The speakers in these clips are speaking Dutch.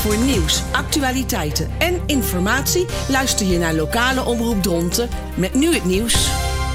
Voor nieuws, actualiteiten en informatie luister je naar lokale omroep Dronten met nu het nieuws.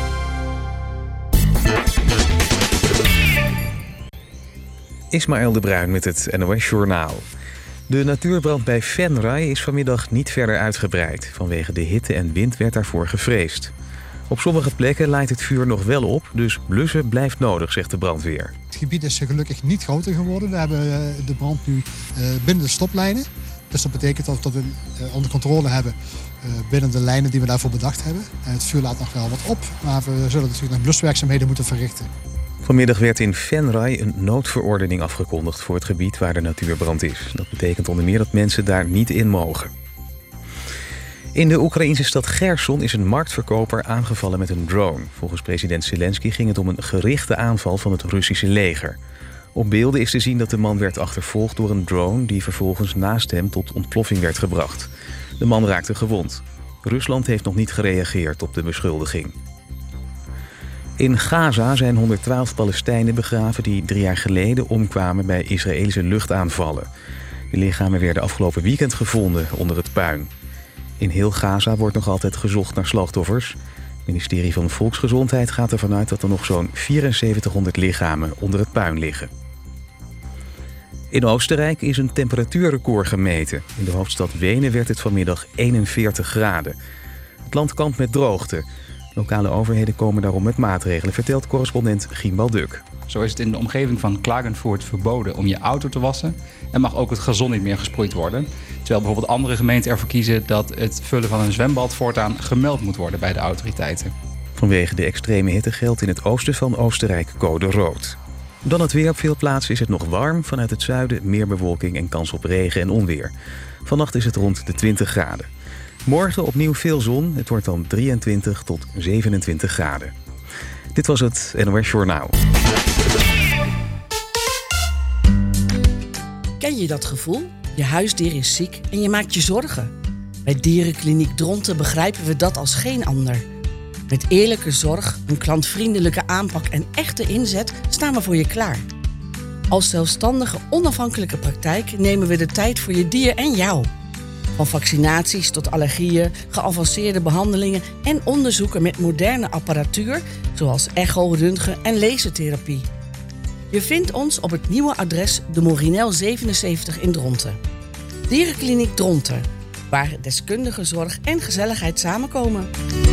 Ismaël de Bruin met het NOS Journaal. De natuurbrand bij Venray is vanmiddag niet verder uitgebreid. Vanwege de hitte en wind werd daarvoor gevreesd. Op sommige plekken laait het vuur nog wel op, dus blussen blijft nodig, zegt de brandweer. Het gebied is gelukkig niet groter geworden. We hebben de brand nu binnen de stoplijnen. Dus dat betekent dat we onder controle hebben binnen de lijnen die we daarvoor bedacht hebben. Het vuur laat nog wel wat op, maar we zullen natuurlijk nog bluswerkzaamheden moeten verrichten. Vanmiddag werd in Venray een noodverordening afgekondigd voor het gebied waar de natuurbrand is. Dat betekent onder meer dat mensen daar niet in mogen. In de Oekraïnse stad Gerson is een marktverkoper aangevallen met een drone. Volgens president Zelensky ging het om een gerichte aanval van het Russische leger. Op beelden is te zien dat de man werd achtervolgd door een drone die vervolgens naast hem tot ontploffing werd gebracht. De man raakte gewond. Rusland heeft nog niet gereageerd op de beschuldiging. In Gaza zijn 112 Palestijnen begraven die 3 jaar geleden omkwamen bij Israëlische luchtaanvallen. De lichamen werden afgelopen weekend gevonden onder het puin. In heel Gaza wordt nog altijd gezocht naar slachtoffers. Het ministerie van Volksgezondheid gaat ervan uit dat er nog zo'n 7400 lichamen onder het puin liggen. In Oostenrijk is een temperatuurrecord gemeten. In de hoofdstad Wenen werd het vanmiddag 41 graden. Het land kampt met droogte. Lokale overheden komen daarom met maatregelen, vertelt correspondent Gimbal Duk. Zo is het in de omgeving van Klagenvoort verboden om je auto te wassen en mag ook het gazon niet meer gesproeid worden. Terwijl bijvoorbeeld andere gemeenten ervoor kiezen dat het vullen van een zwembad voortaan gemeld moet worden bij de autoriteiten. Vanwege de extreme hitte geldt in het oosten van Oostenrijk code rood. Dan het weer. Op veel plaatsen is het nog warm. Vanuit het zuiden meer bewolking en kans op regen en onweer. Vannacht is het rond de 20 graden. Morgen opnieuw veel zon. Het wordt dan 23 tot 27 graden. Dit was het NOS Journaal. Ken je dat gevoel? Je huisdier is ziek en je maakt je zorgen. Bij Dierenkliniek Dronten begrijpen we dat als geen ander. Met eerlijke zorg, een klantvriendelijke aanpak en echte inzet staan we voor je klaar. Als zelfstandige, onafhankelijke praktijk nemen we de tijd voor je dier en jou. Van vaccinaties tot allergieën, geavanceerde behandelingen en onderzoeken met moderne apparatuur, zoals echo, röntgen en lasertherapie. Je vindt ons op het nieuwe adres de Morinel 77 in Dronten. Dierenkliniek Dronten, waar deskundige zorg en gezelligheid samenkomen.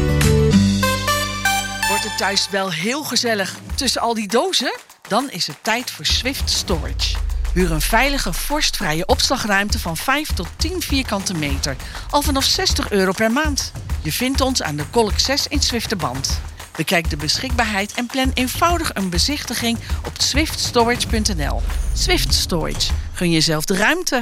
Wordt het thuis wel heel gezellig tussen al die dozen? Dan is het tijd voor Swift Storage. Huur een veilige, vorstvrije opslagruimte van 5 tot 10 vierkante meter. Al vanaf €60 per maand. Je vindt ons aan de Kolk 6 in Zwifterband. Bekijk de beschikbaarheid en plan eenvoudig een bezichtiging op swiftstorage.nl. Swift Storage. Gun jezelf de ruimte.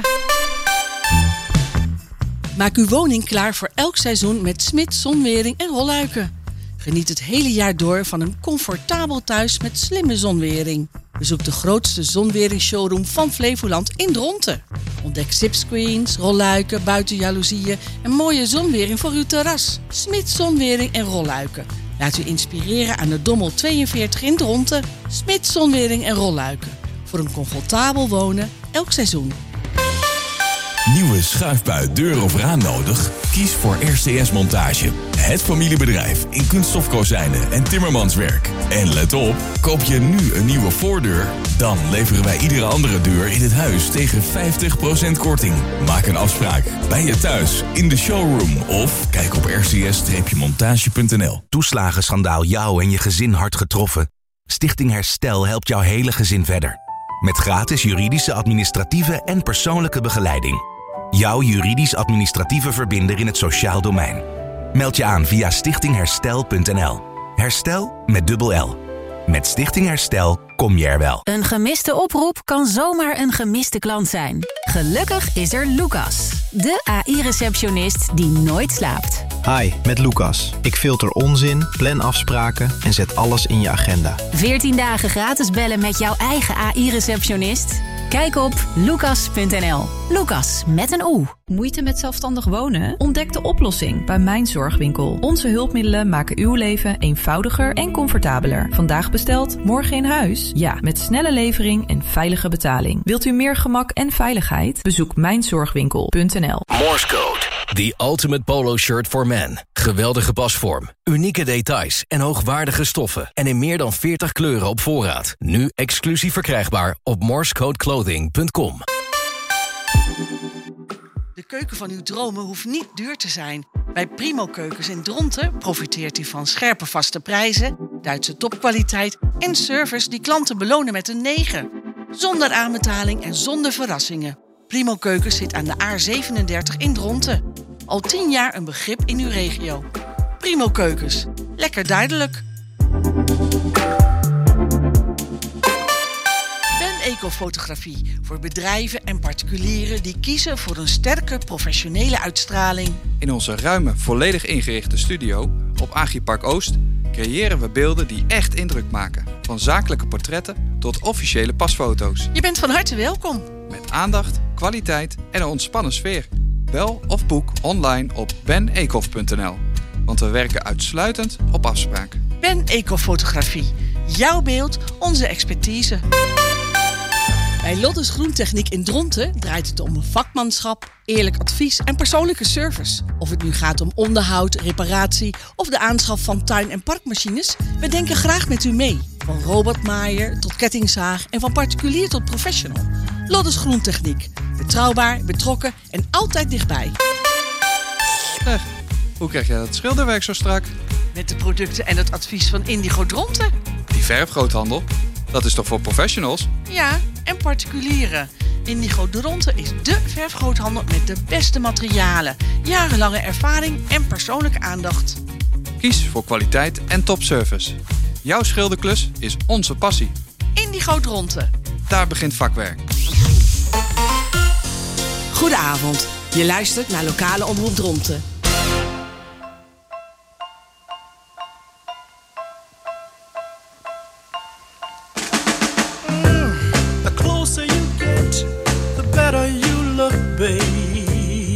Maak uw woning klaar voor elk seizoen met Smits zonwering en rolluiken. Geniet het hele jaar door van een comfortabel thuis met slimme zonwering. Bezoek de grootste zonweringsshowroom van Flevoland in Dronten. Ontdek zipscreens, rolluiken, buitenjaloezieën en mooie zonwering voor uw terras. Smits zonwering en rolluiken. Laat u inspireren aan de Dommel 42 in Dronten. Smits zonwering en rolluiken. Voor een comfortabel wonen elk seizoen. Nieuwe schuifbui, deur of raam nodig? Kies voor RCS Montage. Het familiebedrijf in kunststofkozijnen en timmermanswerk. En let op, koop je nu een nieuwe voordeur? Dan leveren wij iedere andere deur in het huis tegen 50% korting. Maak een afspraak bij je thuis, in de showroom of kijk op rcs-montage.nl. Toeslagenschandaal jou en je gezin hard getroffen? Stichting Herstel helpt jouw hele gezin verder. Met gratis juridische, administratieve en persoonlijke begeleiding. Jouw juridisch-administratieve verbinder in het sociaal domein. Meld je aan via stichtingherstel.nl. Herstel met dubbel L. Met Stichting Herstel kom je er wel. Een gemiste oproep kan zomaar een gemiste klant zijn. Gelukkig is er Lucas, de AI-receptionist die nooit slaapt. Hi, met Lucas. Ik filter onzin, plan afspraken en zet alles in je agenda. 14 dagen gratis bellen met jouw eigen AI-receptionist. Kijk op lucas.nl. Lucas met een O. Moeite met zelfstandig wonen? Ontdek de oplossing bij Mijn Zorgwinkel. Onze hulpmiddelen maken uw leven eenvoudiger en comfortabeler. Vandaag besteld, morgen in huis? Ja, met snelle levering en veilige betaling. Wilt u meer gemak en veiligheid? Bezoek mijnzorgwinkel.nl. Morse Code. The ultimate polo shirt for men. Geweldige pasvorm, unieke details en hoogwaardige stoffen. En in meer dan 40 kleuren op voorraad. Nu exclusief verkrijgbaar op morsecodeclothing.com. De keuken van uw dromen hoeft niet duur te zijn. Bij Primo Keukens in Dronten profiteert u van scherpe vaste prijzen, Duitse topkwaliteit en service die klanten belonen met een 9. Zonder aanbetaling en zonder verrassingen. Primo Keukens zit aan de A37 in Dronten. Al 10 jaar een begrip in uw regio. Primo Keukens. Lekker duidelijk. Ben Ecofotografie voor bedrijven en particulieren die kiezen voor een sterke professionele uitstraling. In onze ruime, volledig ingerichte studio op Agripark Oost creëren we beelden die echt indruk maken. Van zakelijke portretten tot officiële pasfoto's. Je bent van harte welkom. Met aandacht, kwaliteit en een ontspannen sfeer. Bel of boek online op benecof.nl. Want we werken uitsluitend op afspraak. Ben Ecofotografie. Jouw beeld, onze expertise. Bij Lottes Groentechniek in Dronten draait het om vakmanschap, eerlijk advies en persoonlijke service. Of het nu gaat om onderhoud, reparatie of de aanschaf van tuin- en parkmachines, we denken graag met u mee. Van robotmaaier tot kettingzaag en van particulier tot professional. Lottes Groentechniek. Betrouwbaar, betrokken en altijd dichtbij. Hoe krijg jij dat schilderwerk zo strak? Met de producten en het advies van Indigo Dronten. Die verfgroothandel, dat is toch voor professionals? Ja, en particulieren. Indigo Dronten is dé verfgroothandel met de beste materialen, jarenlange ervaring en persoonlijke aandacht. Kies voor kwaliteit en topservice. Jouw schilderklus is onze passie. Indigo Dronten. Daar begint vakwerk. Goedenavond. Je luistert naar Lokale Omroep Dronten. The closer you get, the better you look, baby.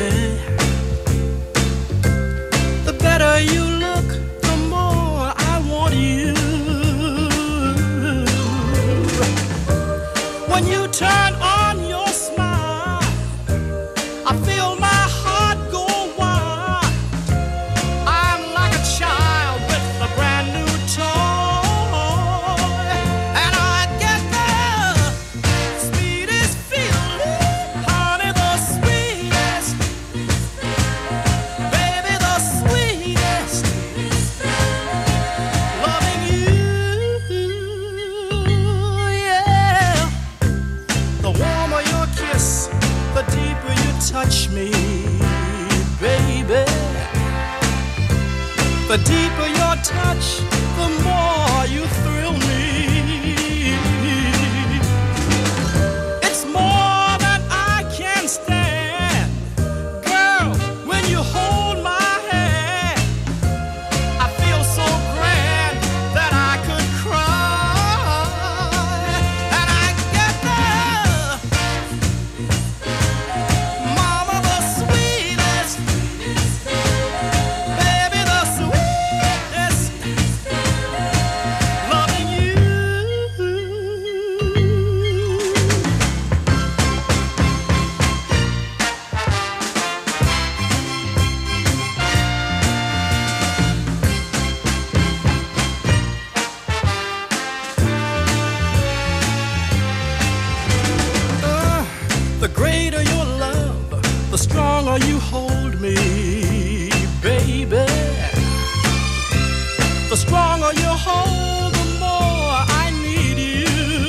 The better you look, the more I want you. When you turn on your smile, I feel my heart go wild. I'm like a child with a brand new toy, and I get the sweetest feeling, honey, the sweetest, baby, the sweetest, loving you, yeah. The warmer your kiss, the deeper you touch me, baby. The deeper your touch, the more you thrill me. It's more than I can stand. Girl, when you hold my hand, I feel so grand that I could cry. And I get the mama, the sweetest, baby, the sweetest, loving you. The greater your love, the stronger you hold me, baby. The stronger you hold, the more I need you.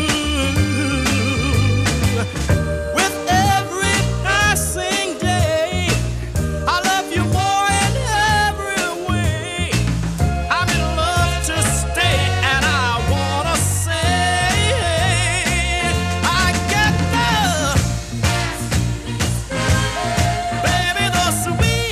With every passing day, I love you more in every way. I'm in love to stay, and I wanna say, I get the baby, the sweet.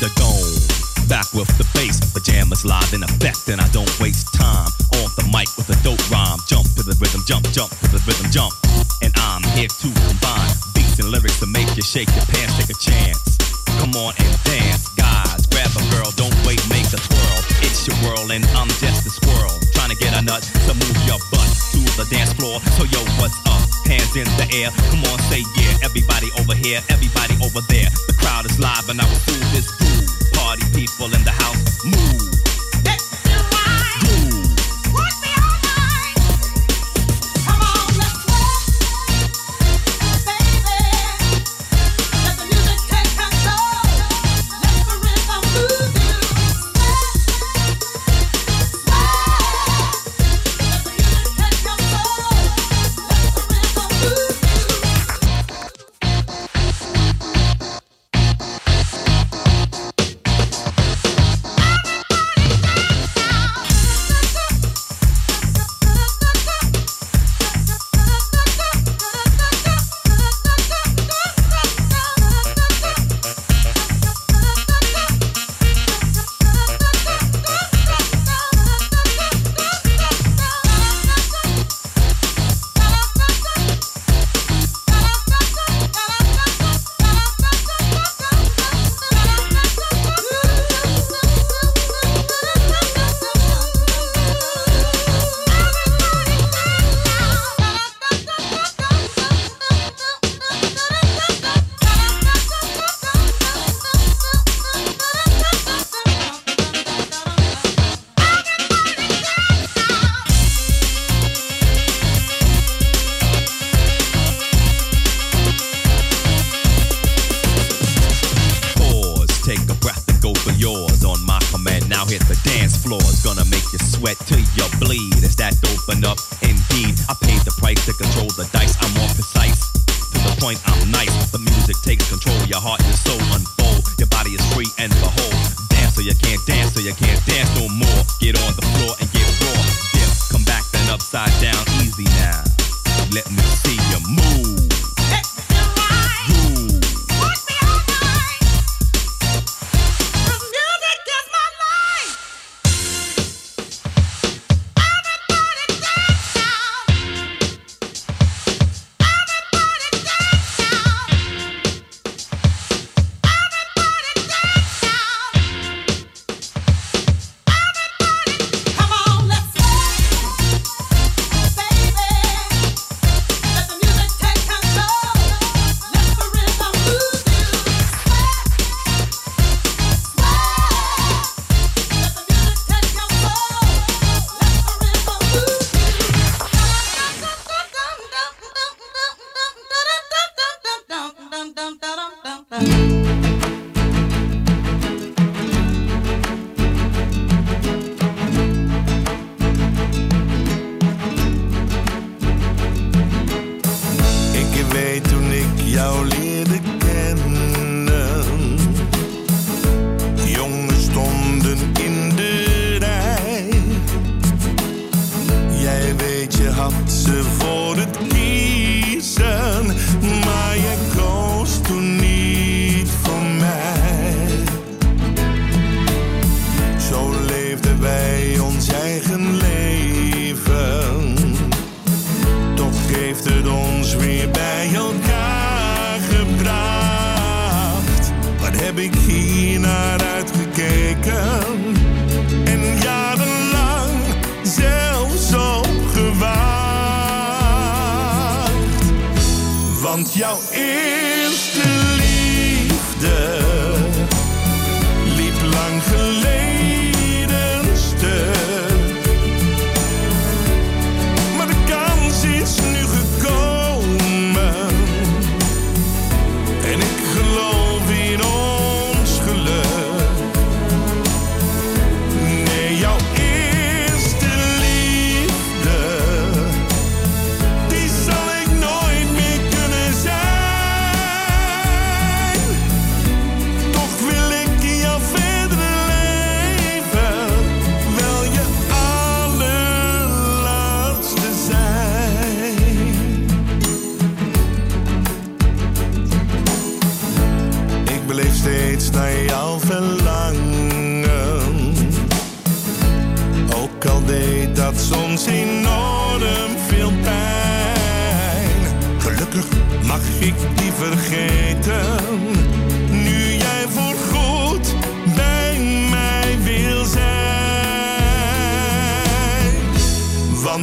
the dome. Back with the bass, pajamas live in effect, and I don't waste time on the mic with a dope rhyme. Jump to the rhythm, jump, jump to the rhythm, jump. And I'm here to combine beats and lyrics to make you shake your pants, take a chance. Come on and dance, guys, grab a girl, don't wait, make a twirl. It's your world and I'm just a squirrel, trying to get a nut to move your butt to the dance floor. So yo, what's up? Hands in the air, come on, say yeah. Everybody over here, everybody over there. The crowd is live and I will do this groove. Party people in the house, move.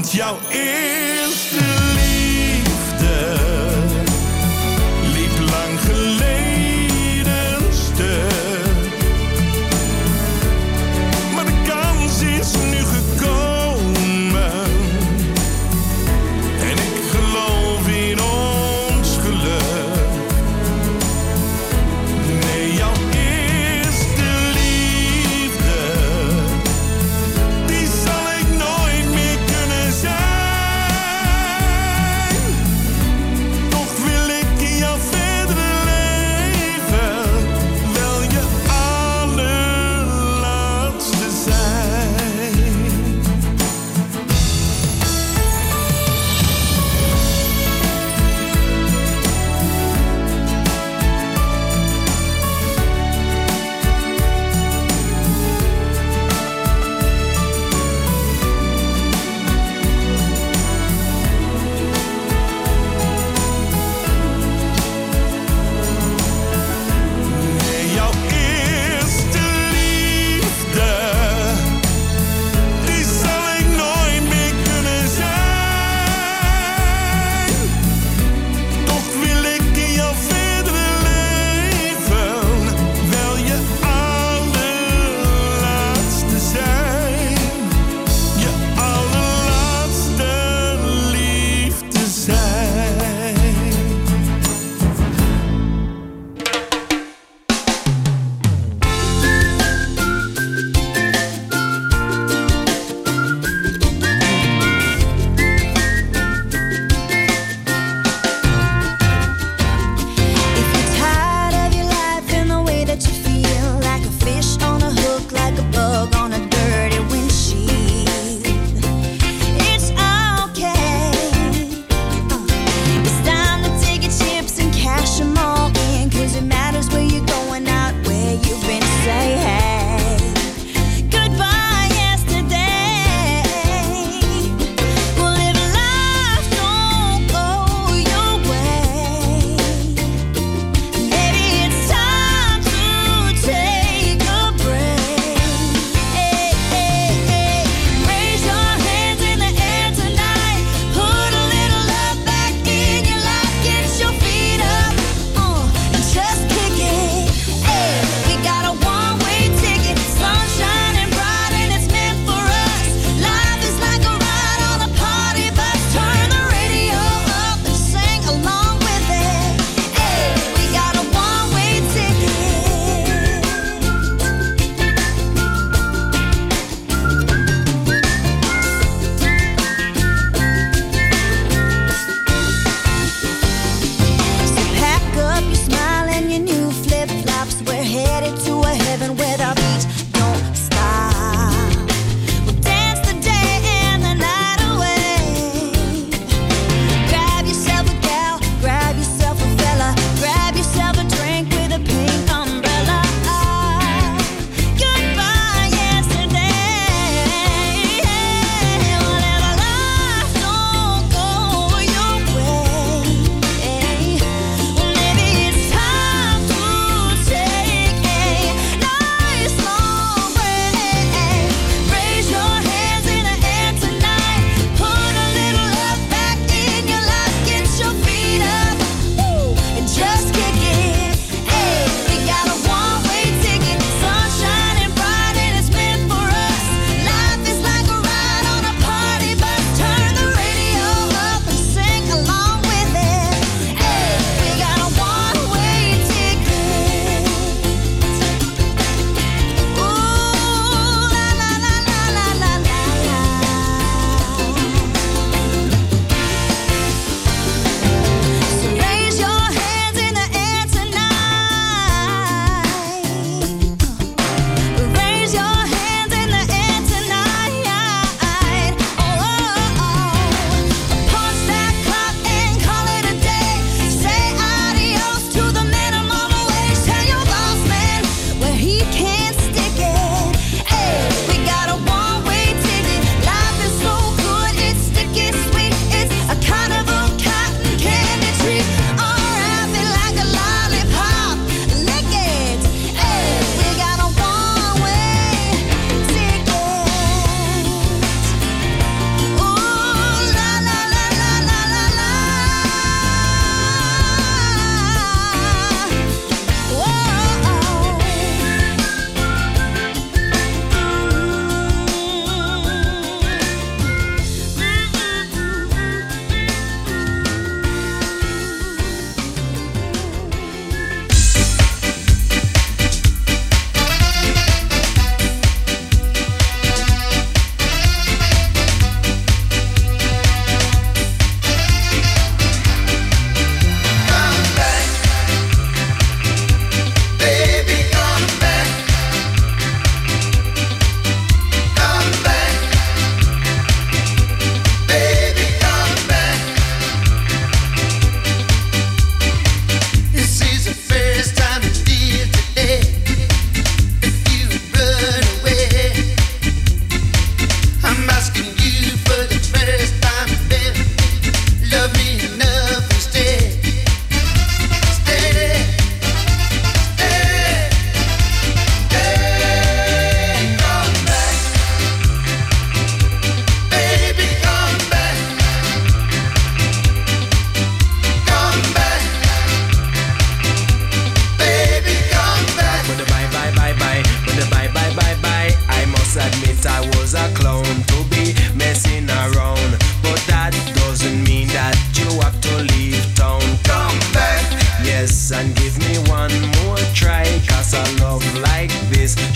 Want jouw eerste liefde liep lang geleden stuk. Maar de kans is nu gekomen. En ik geloof in ons geluk. Nee, jouw eerste liefde, die zal ik nooit meer kunnen zijn.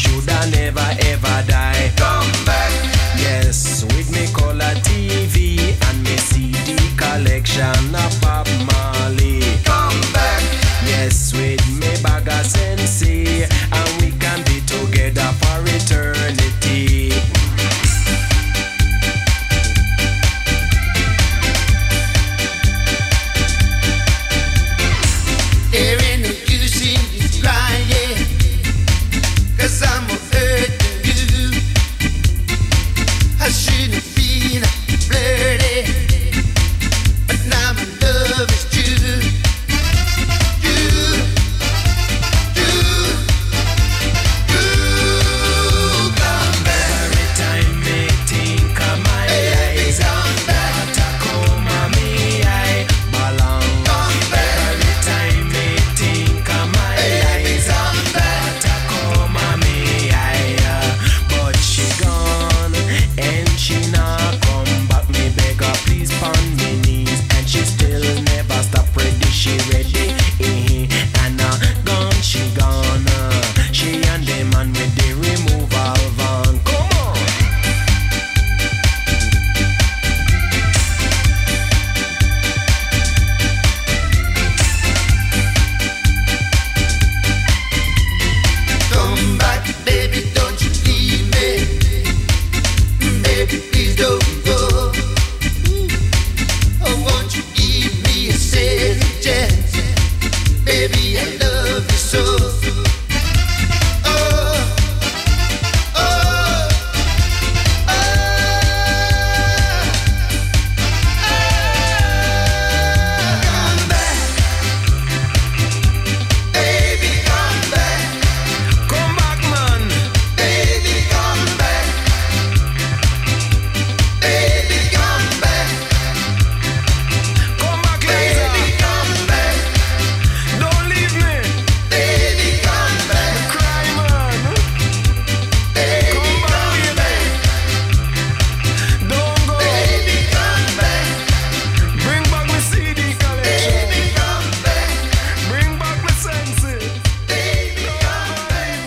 shoulda never ever die. Come back. Yes, with me color TV and me CD collection of Bob Marley. Come back. Yes, with me bag of Sensei, and we can be together for eternity. There ain't no use in you crying, 'cause I'm hurting you. I shouldn't feel flirty, but now my love is true. Come back. Every time me think of my eyes, Takoma me I belong. Every time me think of my eyes, Takoma me I. But she gone and she not come back. Me beg her please pon me knees, and she still never stop ready. She ready, and gone she gone. She and the man with the removal van. Come on. Come back, baby, don't you leave me. Baby, please don't go. Oh, won't you give me a second chance? Baby, I love you so. Oh, oh, oh. Come back. Baby, come back. Come back, man. Baby, come back. Baby, come back. Come back, Baby, later. come back. Don't leave me. Baby, come back. Cry, man. Baby, Come back, come back. Don't go. Baby, come back. Bring back my CD collection. Baby, come back. Bring back my senses. Baby, come back.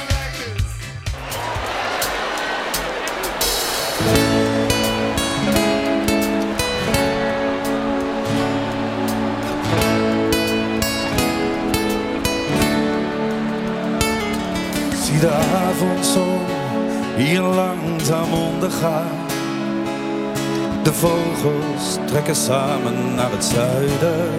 Zie de avondzon hier langzaam ondergaan. De vogels trekken samen naar het zuiden.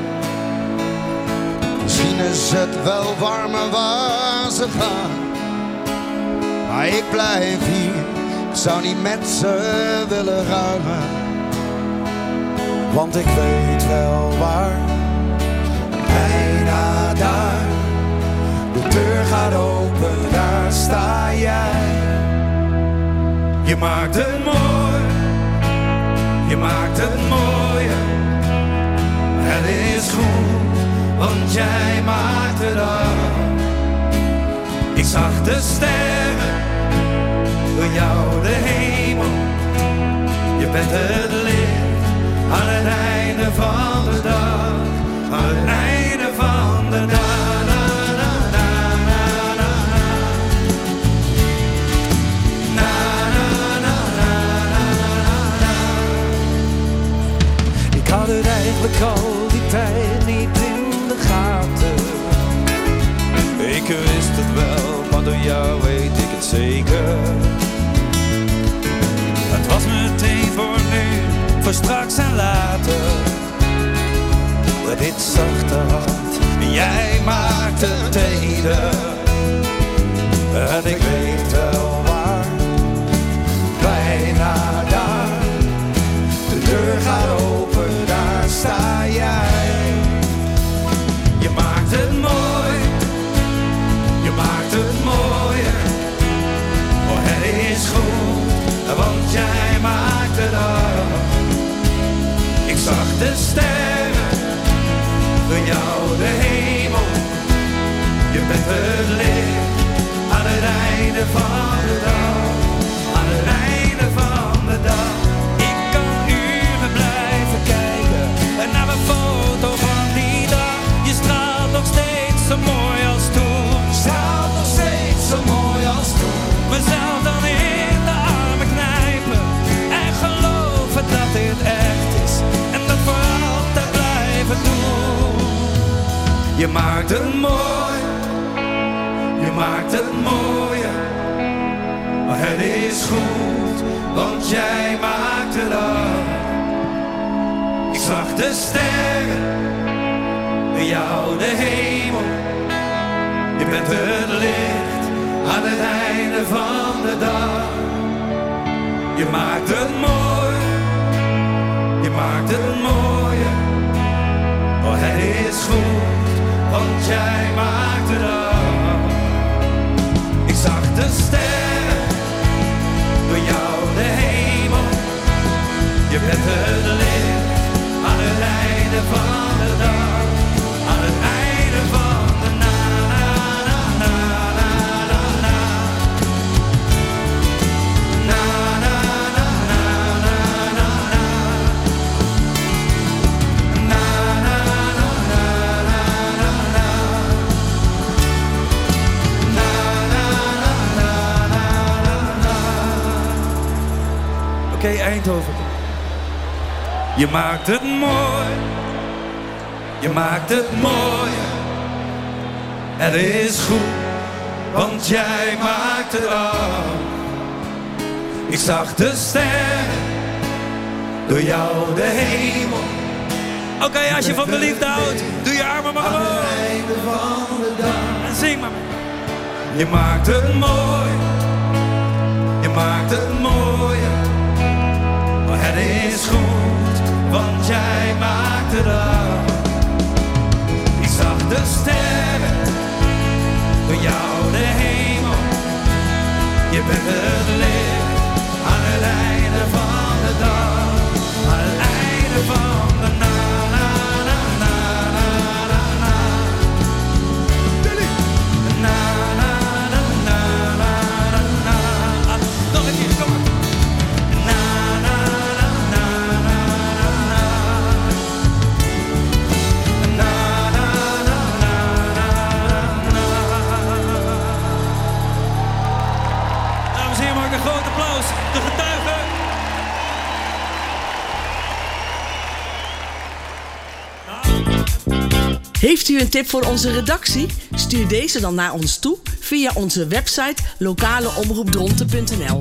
Misschien is het wel warmer waar ze gaan, maar ik blijf hier, ik zou niet met ze willen ruilen. Want ik weet wel waar, bijna daar. De deur gaat open, daar sta jij. Je maakt het mooi, je maakt het mooier. Het is goed, want jij maakt het af. Ik zag de sterren, door jou de hemel. Je bent het licht aan het einde van de dag. Aan het einde van de dag. Ik had het eigenlijk al die tijd niet in de gaten. Ik wist het wel, maar door jou weet ik het zeker. Het was meteen voor nu, voor straks en later. Dit zachte hart, jij maakt het teder. En ik weet wel waar, bijna daar. De deur gaat open, daar sta jij. Je maakt het mooi, je maakt het mooier. Oh, het is goed, want jij maakt het af. Ik zag de sterren, door jou de hemel. Je bent het licht aan het einde van de dag. Aan het einde van de dag. Ik kan uren blijven kijken naar een foto van die dag. Je straalt nog steeds zo mooi als toen. Straalt nog steeds zo mooi als toen. maakt het mooi, je maakt het mooier. Maar het is goed, want jij maakt het af. Ik zag de sterren, bij jou de hemel. Je bent het licht aan het einde van de dag. Je maakt het mooi, je maakt het mooier. Oh, het is goed, want jij maakt het af. Ik zag de sterren, door jou de hemel. Je bent het licht aan het einde van de dag. Aan het einde van de na na na na na na na. Na na na na na na na. Na na na na na na na. Na na na na na na. Oké, Eindhoven. Je maakt het mooi, je maakt het mooier. Het is goed, want jij maakt het af. Ik zag de sterren, door jou de hemel. Oké, als je van de liefde houdt, doe je armen maar omhoog. Aan het einde van de dag. En zing maar. Je maakt het mooi, je maakt het mooier. Maar het is goed, want jij maakt het af. Ik zag de sterren, door jou de hemel. Je bent het licht aan het einde van de dag. Aan het einde van de na na na na na na na. Na na na na na na na. Nog een keer, kom maar. Na na na na na na na. Na na na na na na. Dames en heren, maak een groot applaus. De getuigen. Heeft u een tip voor onze redactie? Stuur deze dan naar ons toe via onze website lokaleomroepdronten.nl.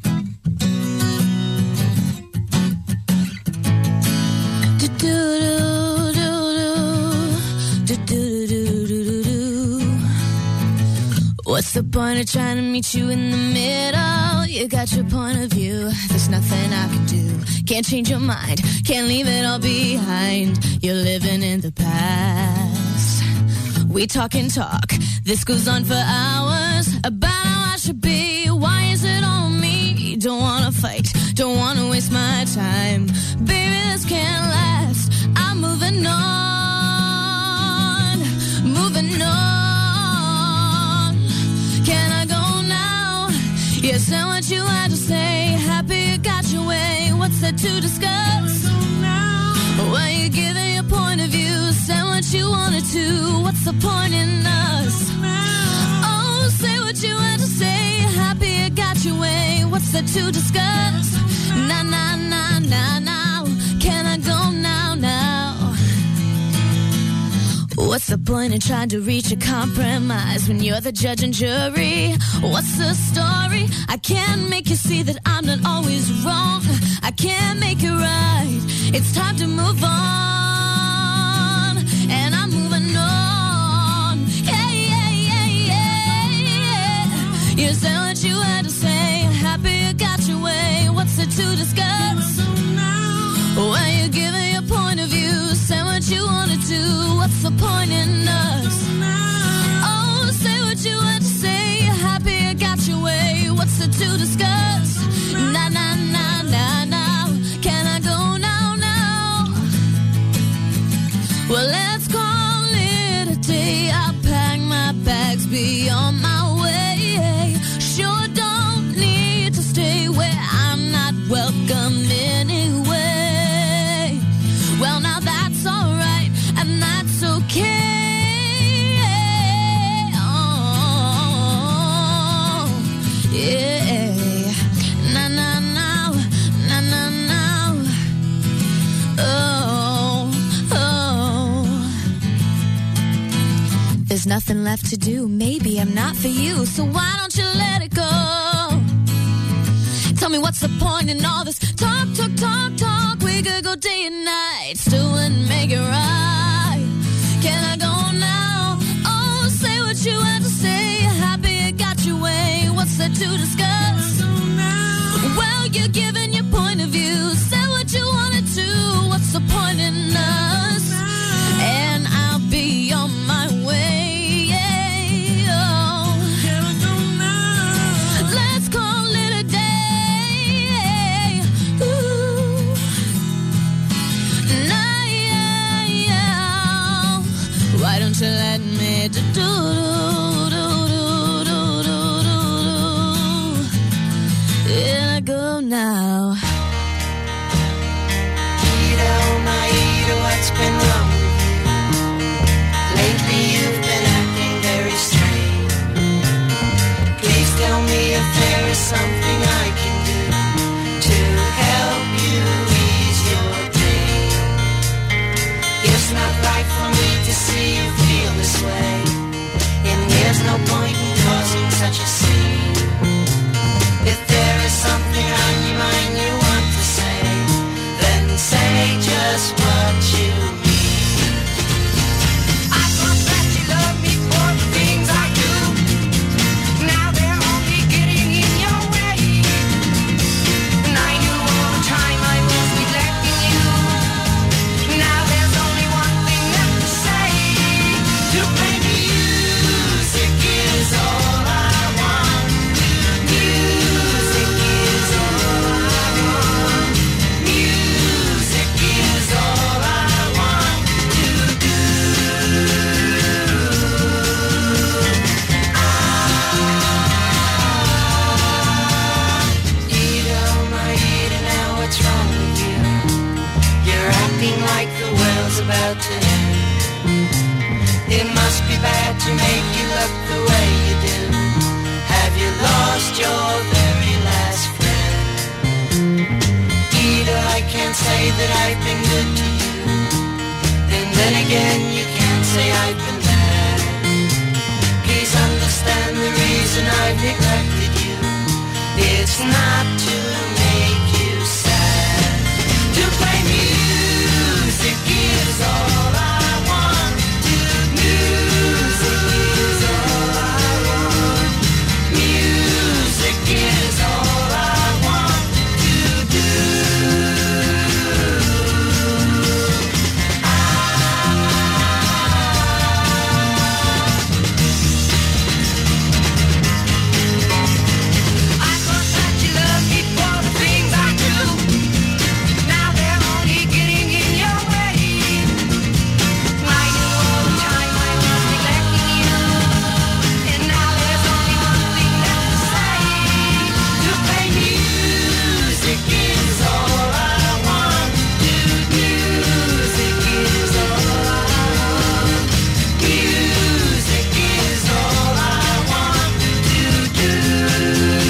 What's the point of trying to meet you in the middle? You got your point of view, there's nothing I can do. Can't change your mind, can't leave it all behind. You're living in the past. We talk and talk, this goes on for hours. About how I should be, why is it on me? Don't wanna fight, don't wanna waste my time. Baby, this can't last, I'm moving on, moving on. Can I go now? You said what you had to say. Happy you got your way. What's there to discuss? Well, you giving your point of view. Said what you wanted to. What's the point in us? Oh, say what you had to say. Happy you got your way. What's there to discuss? Nah, nah, nah, nah, nah. Can I go now, now? What's the point in trying to reach a compromise when you're the judge and jury? What's the story? I can't make you see that I'm not always wrong. I can't make it right. It's time to move on. And I'm moving on. Yeah, yeah, yeah, yeah, yeah. You said what you had to say. Happy you got your way. What's there to discuss? When you're giving your point of view, say what you wanna do. What's the point in us? Oh, say what you had to say. Happy you got your way. What's there to discuss? Nah, nah, nah, nah, nah. Can I go now, now? Well, let's call it a day. I'll pack my bags, be on my way. Sure don't need to stay where I'm not welcome anyway. Well, now that's alright, and that's okay. Oh, yeah. there's nothing left to do. Maybe I'm not for you, so why don't you let it go? Tell me what's the point in all this talk, talk, talk, talk. We could go day and night, still wouldn't make it right. Can I go now? Oh, say what you had to say. Happy it got your way. What's there to discuss? Well, you're giving your point of view. Say what you wanted to. What's the point in us? And I'll be on my way. Yeah, oh. Let's call it a day. Ooh. Now, why don't you let me Here I go now. Ida, my Ida, what's been wrong with you? Lately you've been acting very strange. Please tell me if there is something I can do to help you ease your pain. It's not right for me to see you feel this way, and there's no point in causing such a scene. If there is something on your mind you want to say, then say just what you mean. I thought that you loved me for the things I do. Now they're only getting in your way. And I knew all the time I was neglecting you. Now there's only one thing left to say. To play music is all I want. Music is all I want. Music is all I want to do. Ida, my Ida, now what's wrong with you? You're acting like the world's about to end. It must be bad to make you look the way you do. Have you lost your very last friend? Ida, I can't say that I've been good to you, and then again you can't say I've been bad. Please understand the reason I've neglected you. It's not to make you sad. To play music is all I want. Music is all I want. Music is all I want to do. I thought that you loved me for the things I do. Now they're only getting in your way. I knew all the time I was neglecting you, and now there's only one thing left to say. To play music is all I want to do. Music is all I want. Music is all I want to do.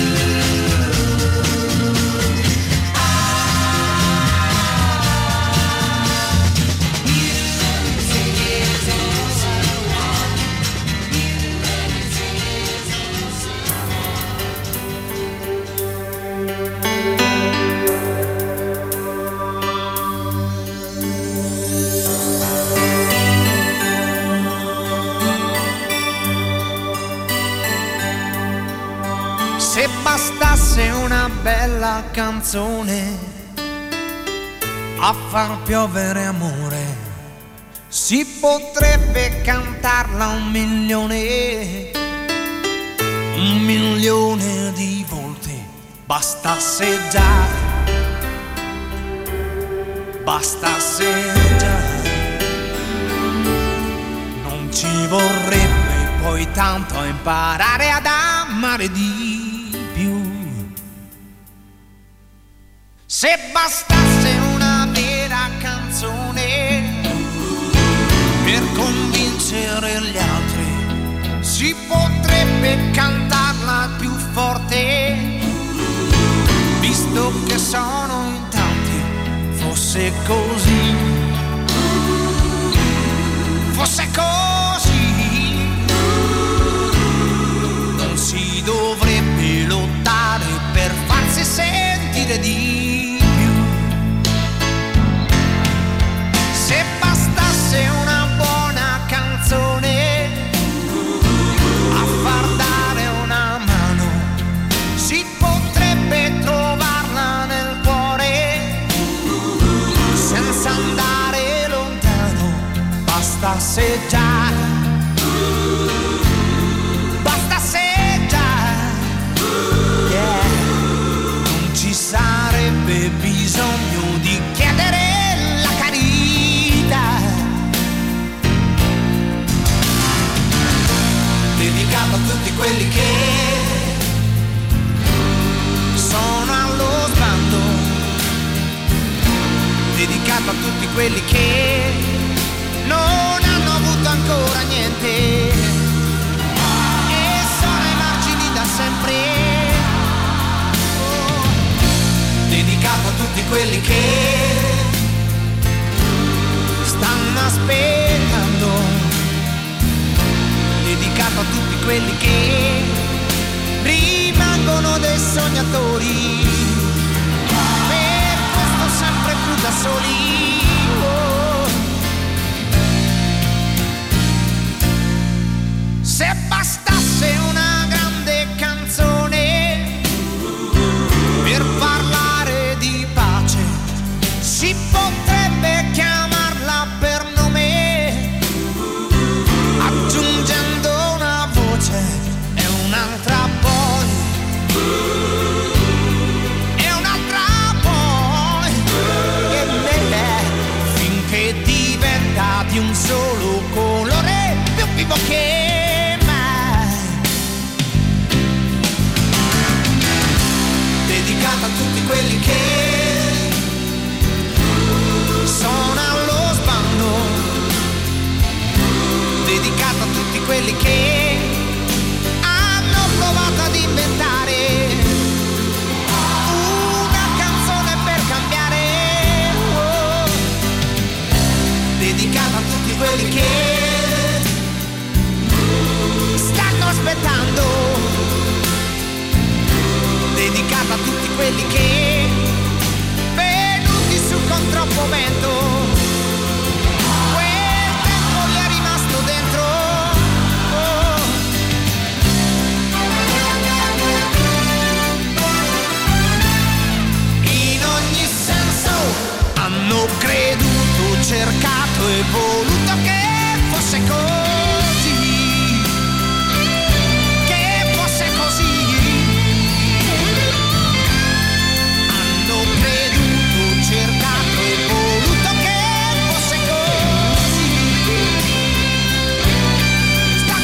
Se bastasse una bella canzone a far piovere amore, si potrebbe cantarla 1.000.000 di volte. Bastasse già, non ci vorrebbe poi tanto imparare ad amare di più. Se bastasse una vera canzone per convincere gli altri, si potrebbe cantarla più forte, visto che sono in tanti. Fosse così, fosse così. passeggiata, basta assaggiare, yeah. Non ci sarebbe bisogno di chiedere la carità, dedicato a tutti quelli che sono allo sbando, dedicato a tutti quelli che non hanno avuto ancora niente e sono ai margini da sempre. Oh, dedicato a tutti quelli che stanno aspettando, dedicato a tutti quelli che rimangono dei sognatori, per questo sempre più da soli. Oh. Se bastasse una grande canzone per parlare di pace, si potrebbe chiamarla per nome, aggiungendo una voce e un'altra poi, e un'altra poi, e finché diventa di un solo colore, più vivo che mai. Dedicato a tutti quelli che sono allo sbando, dedicato a tutti quelli che hanno provato ad inventare una canzone per cambiare. Oh. Dedicato a tutti quelli che stanno aspettando, dedicato a tutti quelli che venuti su con troppo vento, quel tempo gli è rimasto dentro. Oh. In ogni senso hanno creduto, cercato e voluto che fosse così, che fosse così. Hanno creduto, cercato e voluto che fosse così. Sta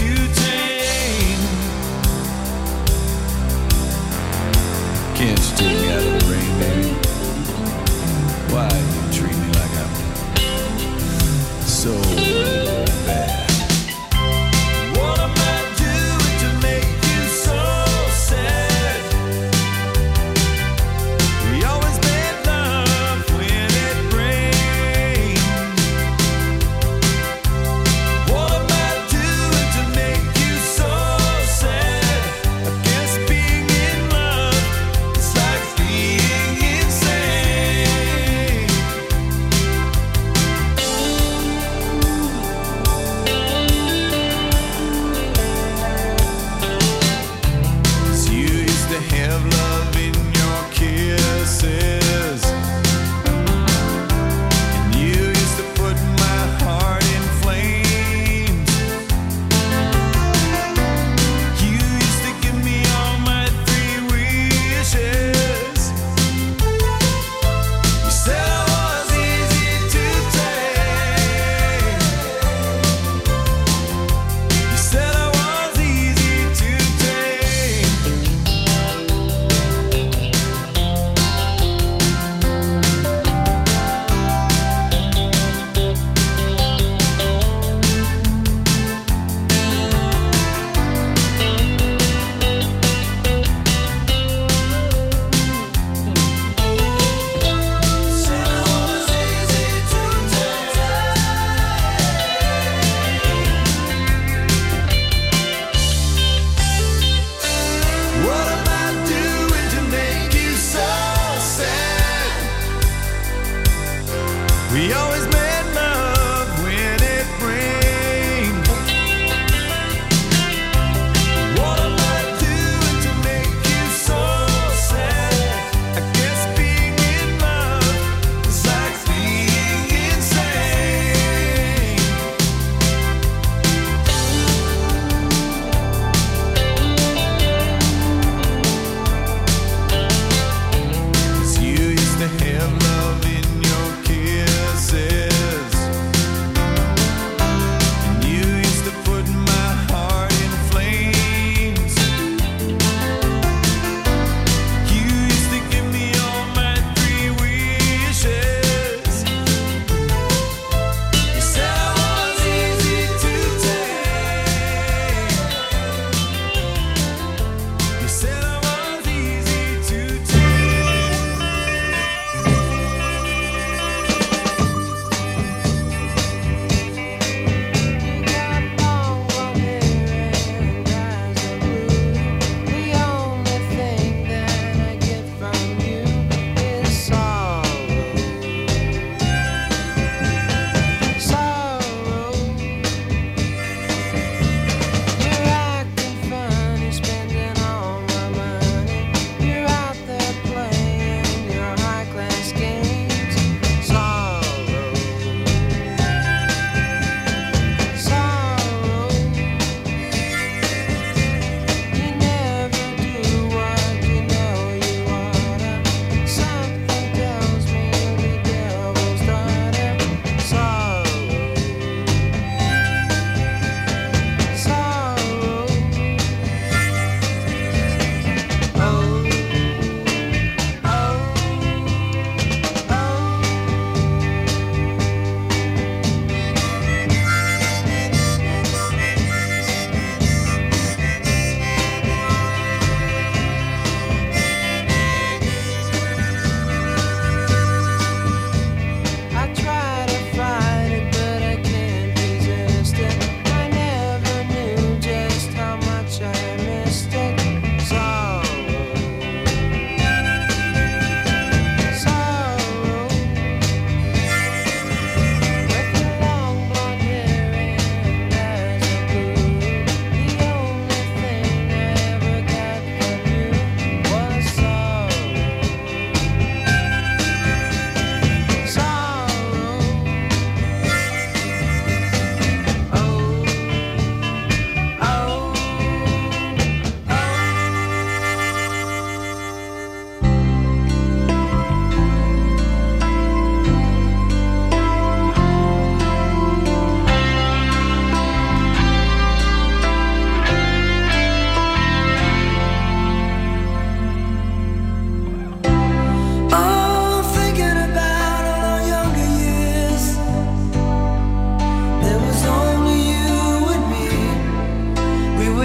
Can't stay.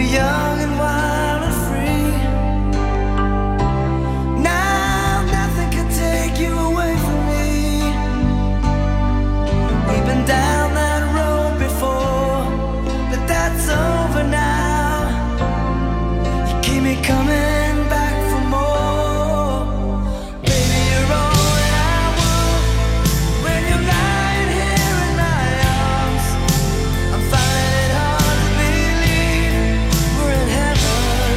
were young and wild and free. Now nothing can take you away from me. We've been down that road before, but that's over now. You keep me coming back for more. Baby, you're all that I want. When you're lying here in my arms, I'm finding it hard to believe we're in heaven.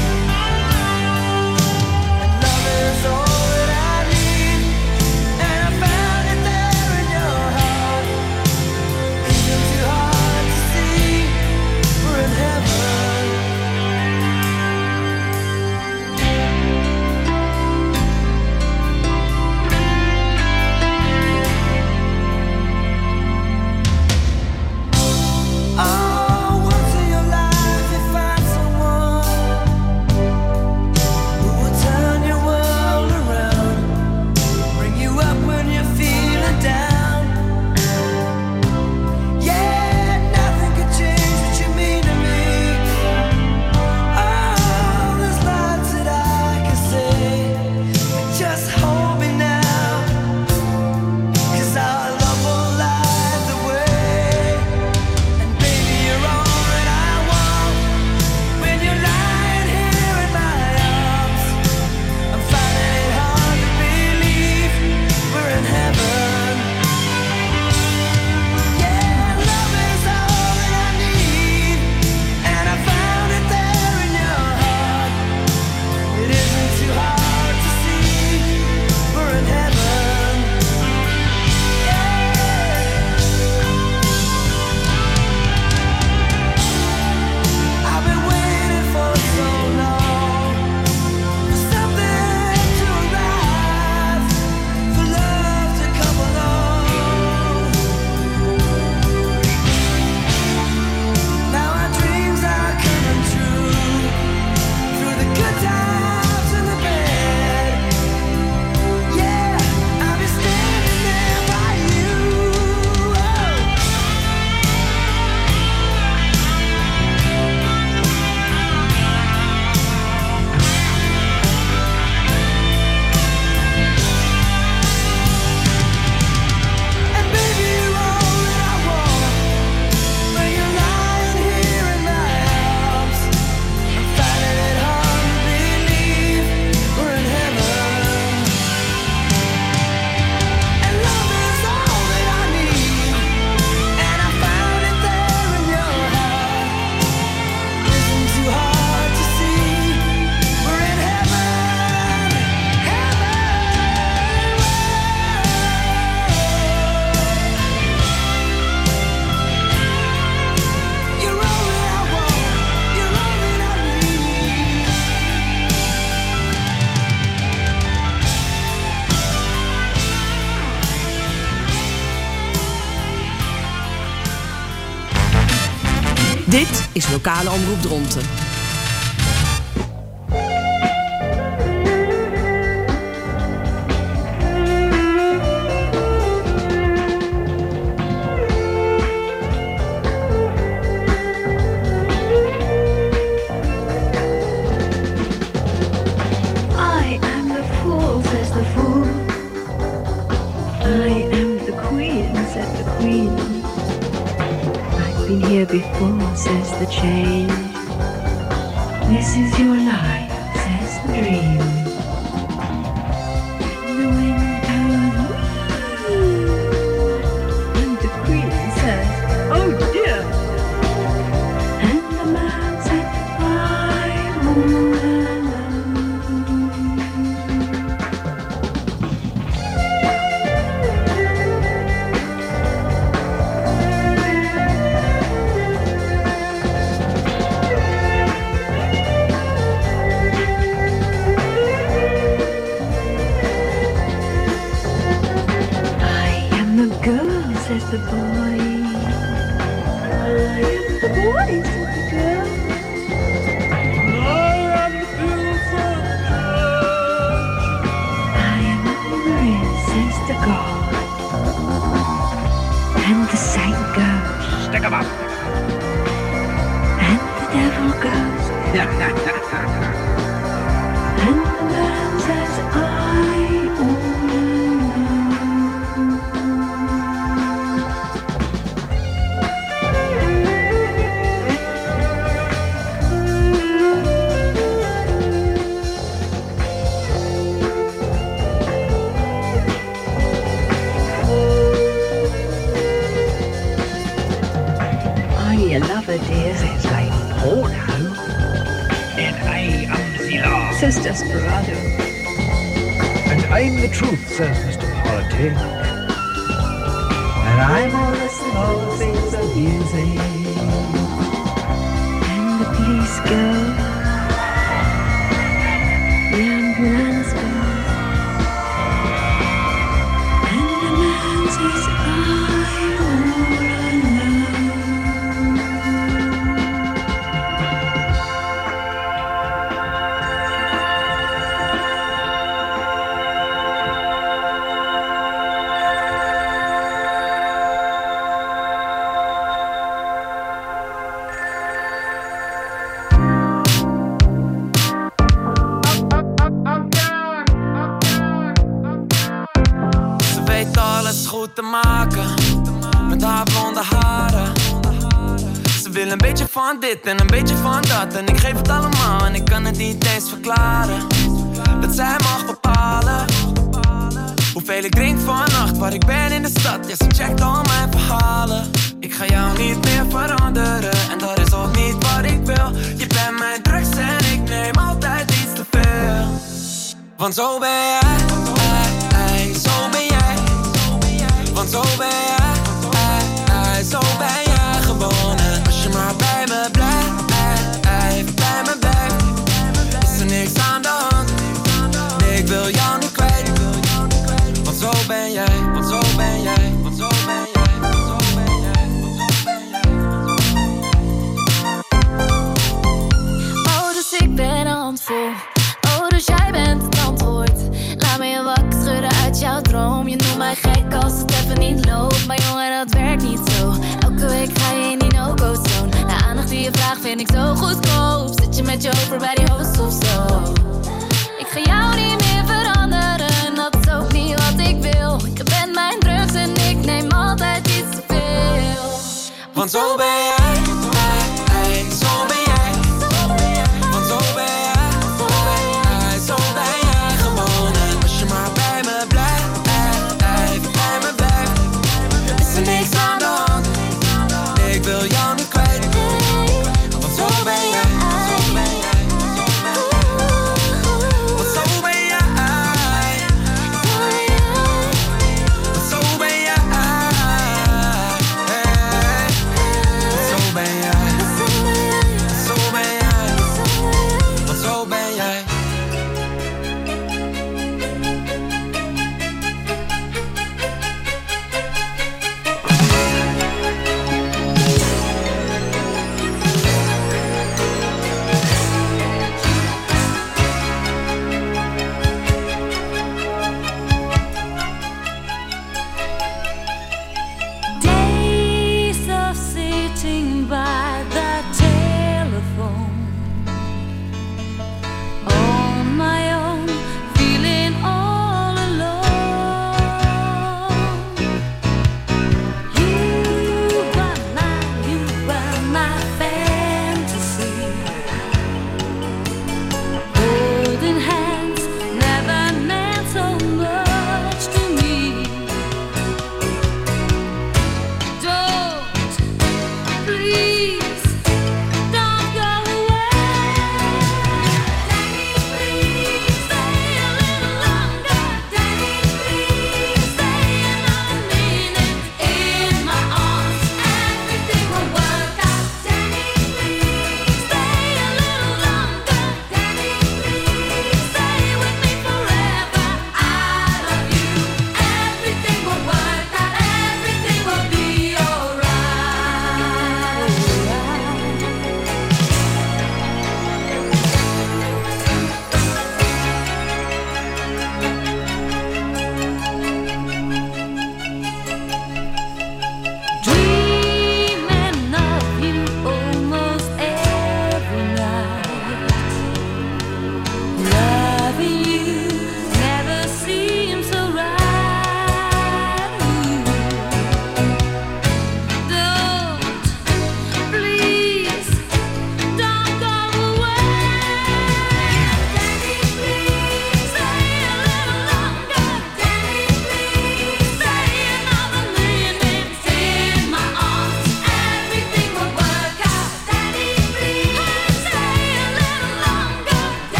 And love is all that I need, and I found it there in your heart. Isn't too hard to see we're in heaven. Oh, once in your life you find someone who will turn your world around, bring you up when you're feeling down. Yeah, nothing could change what you mean to me. Oh, there's lots that I can say, but just hold me now, 'cause our love will light the way. And baby, you're all that I want. When you're lying here in my arms, I'm finding it hard to believe we're in heaven. Yeah, love is all that I need, and I found it there in your heart. It isn't too hard to see we're in heaven. I've been waiting for so long, for something to arrive, for love to come along. Now our dreams are coming true, through the good times and the bad. Yeah, I'll be standing there by you. And baby, you're all that I want. When you're lying here in my arms, I'm finding it hard to believe we're in heaven. And love is all that I need, and I found it there in your heart. Isn't too hard to see we're in heaven. You're all that I want, you're all that I need. Dit is Lokale Omroep Dronten. I am the fool, says the fool. I am the queen, said the queen. I've been here before, says the change. This is your life, says the dream. And the wind goes, "Wee." And the queen says, oh dear. And the man said, I'm all alone. the devil goes. And the man says, I all Your lover, dear, says like porno. And I am Zila. Says Desperado. And I'm the truth, says Mr. Politics. And I'm all this and all the things that you say. And the police go. The ambulance goes. And the man says, I'm all alone. Te maken met haar blonde haren. Ze wil een beetje van dit en een beetje van dat. En ik geef het allemaal en ik kan het niet eens verklaren. Dat zij mag bepalen hoeveel ik drink vannacht, waar ik ben in de stad. Ja, ze checkt al mijn verhalen. Ik ga jou niet meer veranderen en dat is ook niet wat ik wil. Je bent mijn drugs en ik neem altijd iets te veel. Want zo ben jij, zo ben jij. Want zo ben jij, zo ben jij gewoon. En als je maar bij me blijft, bij me blijft, is er niks aan de hand. Nee, ik wil jou niet kwijt. Want zo ben jij, want zo ben jij, want zo ben jij, want zo ben jij, want zo ben jij. Oh, dus ik ben een handvol. Oh, dus jij bent het antwoord. Laat me je wakker schudden uit jouw droom. Je noemt mij gek als het even niet loopt. Maar jongen, dat werkt niet zo. Elke week ga je in die no-go zone. De aandacht die je vraagt vind ik zo goedkoop. Zit je met je over bij die host of zo. Ik ga jou niet meer veranderen. Dat is ook niet wat ik wil. Je bent mijn drugs en ik neem altijd iets te veel. Want zo ben jij, zo ben jij. Want zo ben jij. Oh,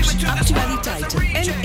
Nieuws, actualiteiten,